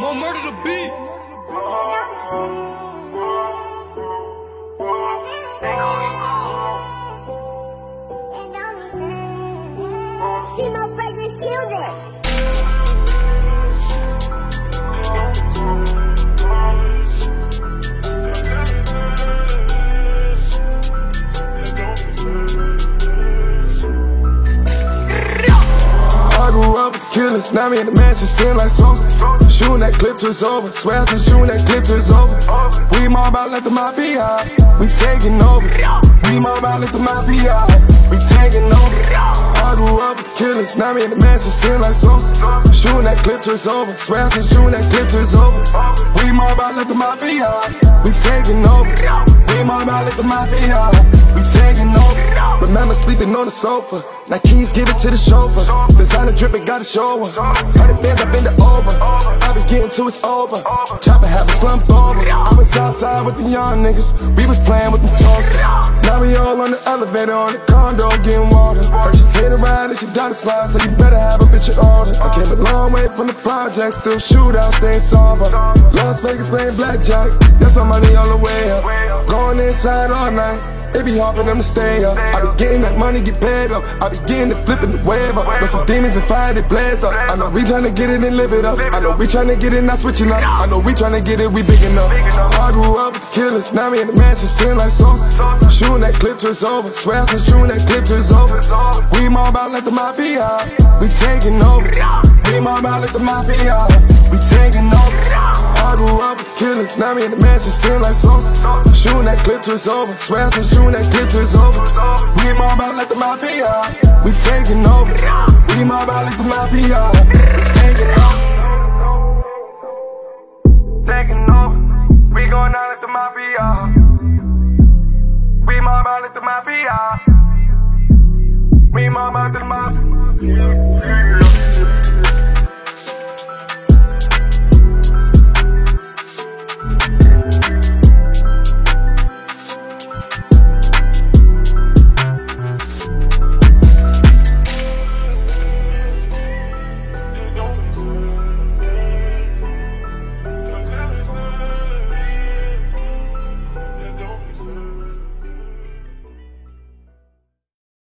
More murder to beat. Timo Fragrance killed it. I grew up with the killers, now me in the mansion, sin like Sosa. Shooting that clip till it's over, swear I shooting that clip till it's over. We mob out like the mafia, we taking over. We mob out like the mafia, we taking over. I grew up with the killers, now me in the mansion, sin like Sosa. Shooting that clip till it's over, swear I shooting that clip till it's over. We mob out like the mafia, we taking over. We mob out like the mafia, we taking over. Remember sleeping on the sofa, now keys give it to the chauffeur. Designer drippin', gotta show her. 100 bands, I bend it over. I be getting to it's over. Chopper have it slumped over. I was outside with the young niggas, we was playing with them toasters. Now we all on the elevator, on the condo, getting water. Heard you hit a ride and she down the slide, so you better have a bitch in order. I came a long way from the project, still shootouts, they ain't solver. Las Vegas playing blackjack, that's my money all the way up. Going inside all night, it be hard for them to stay up. I be getting that money, get paid up. I be getting it, flipping the wave up. But some demons and fire, they blaze up. I know we tryna get it and live it up. I know we tryna get it, not switching up. I know we tryna get it, we big enough. I grew up with the killers, now me in the mansion, sin like Sosa. Shooting that clip till it's over, swear I'm shooting that clip till it's over. We mob out like the mafia, we taking over. We mob out like the mafia, we taking over. I grew up with the killers, now me in the mansion, sin like Sosa. Shooting that clip till it's over, swear I'm shooting that clip till it's over. We mob out like the mafia, we taking over. We mob out like the mafia, we taking over. Taking over, we going out like the mafia. We mob out like the mafia. We mob out like the mafia.